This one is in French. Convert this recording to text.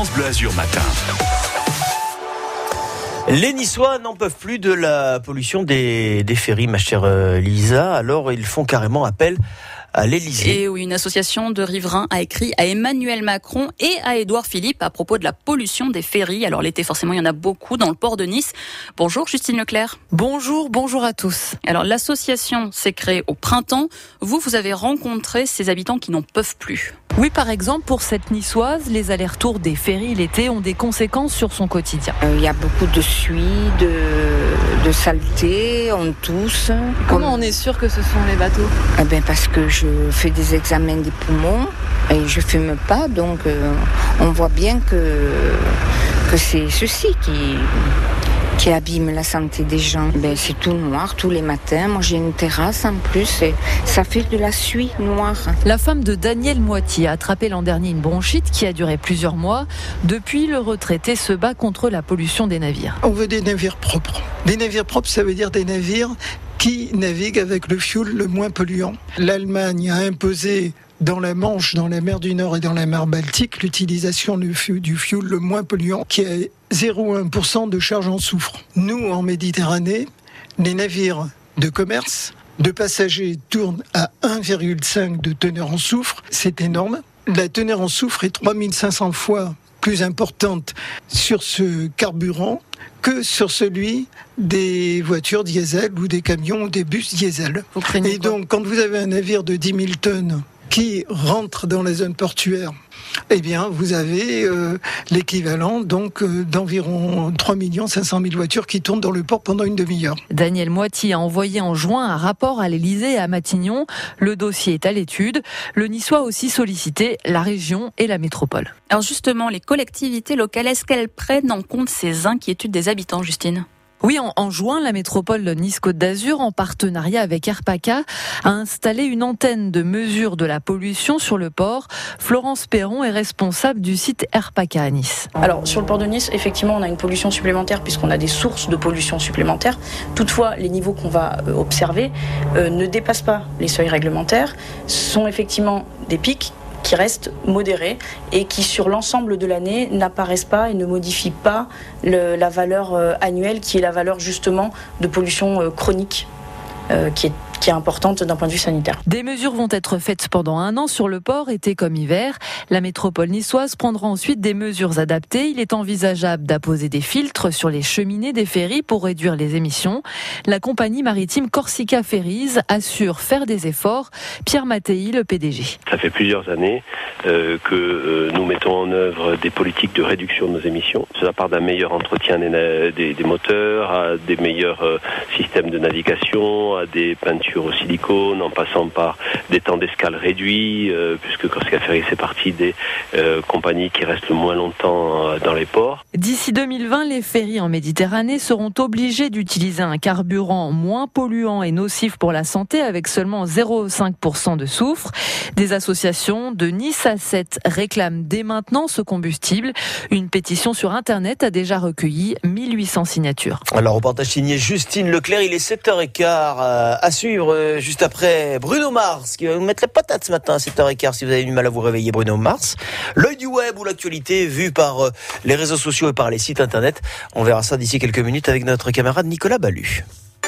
France Bleu Azur Matin. Les Niçois n'en peuvent plus de la pollution des ferries, ma chère Lisa. Alors ils font carrément appel à l'Élysée. Et oui, une association de riverains a écrit à Emmanuel Macron et à Édouard Philippe à propos de la pollution des ferries. Alors l'été, forcément, il y en a beaucoup dans le port de Nice. Bonjour Justine Leclerc. Bonjour à tous. Alors l'association s'est créée au printemps. Vous avez rencontré ces habitants qui n'en peuvent plus. Oui, par exemple, pour cette niçoise, les allers-retours des ferries l'été ont des conséquences sur son quotidien. Il y a beaucoup de suie, de saleté, on tousse. Comment on est sûr que ce sont les bateaux ? Parce que je fais des examens des poumons et je fume pas, donc on voit bien que c'est ceci qui abîme la santé des gens. C'est tout noir tous les matins. Moi j'ai une terrasse en plus et ça fait de la suie noire. La femme de Daniel Moitié a attrapé l'an dernier une bronchite qui a duré plusieurs mois. Depuis, le retraité se bat contre la pollution des navires. On veut des navires propres. Des navires propres, ça veut dire des navires qui naviguent avec le fioul le moins polluant. L'Allemagne a imposé dans la Manche, dans la mer du Nord et dans la mer Baltique, l'utilisation du fioul le moins polluant, qui a 0,1% de charge en soufre. Nous, en Méditerranée, les navires de commerce, de passagers tournent à 1,5 de teneur en soufre. C'est énorme. La teneur en soufre est 3500 fois plus importante sur ce carburant que sur celui des voitures diesel ou des camions ou des bus diesel. Et donc, quand vous avez un navire de 10 000 tonnes qui rentre dans la zone portuaire, vous avez l'équivalent d'environ 3 500 000 voitures qui tournent dans le port pendant une demi-heure. Daniel Moitié a envoyé en juin un rapport à l'Élysée et à Matignon. Le dossier est à l'étude. Le Niçois a aussi sollicité la région et la métropole. Alors justement, les collectivités locales, est-ce qu'elles prennent en compte ces inquiétudes des habitants, Justine ? Oui, en juin, la métropole Nice-Côte d'Azur, en partenariat avec Airpaca, a installé une antenne de mesure de la pollution sur le port. Florence Perron est responsable du site Airpaca à Nice. Alors, sur le port de Nice, effectivement, on a une pollution supplémentaire puisqu'on a des sources de pollution supplémentaires. Toutefois, les niveaux qu'on va observer ne dépassent pas les seuils réglementaires. Ce sont effectivement des pics qui restent modérés et qui, sur l'ensemble de l'année, n'apparaissent pas et ne modifient pas la valeur annuelle, qui est la valeur justement de pollution chronique, qui est importante d'un point de vue sanitaire. Des mesures vont être faites pendant 1 an sur le port, été comme hiver. La métropole niçoise prendra ensuite des mesures adaptées. Il est envisageable d'apposer des filtres sur les cheminées des ferries pour réduire les émissions. La compagnie maritime Corsica Ferries assure faire des efforts. Pierre Mattei, le PDG. Ça fait plusieurs années que nous mettons en œuvre des politiques de réduction de nos émissions. Cela part d'un meilleur entretien des moteurs, à des meilleurs systèmes de navigation, à des peintures au silicone, en passant par des temps d'escale réduits, puisque Corsica Ferries fait partie des compagnies qui restent le moins longtemps dans les ports. D'ici 2020, les ferries en Méditerranée seront obligées d'utiliser un carburant moins polluant et nocif pour la santé, avec seulement 0,5% de soufre. Des associations de Nice à 7 réclament dès maintenant ce combustible. Une pétition sur Internet a déjà recueilli 1800 signatures. Alors, reportage signé Justine Leclerc, il est 7h15 à suivre juste après Bruno Mars qui va vous mettre la patate ce matin à 7h15 si vous avez du mal à vous réveiller. Bruno Mars, l'œil du web ou l'actualité vue par les réseaux sociaux et par les sites internet. On verra ça d'ici quelques minutes avec notre camarade Nicolas Ballu.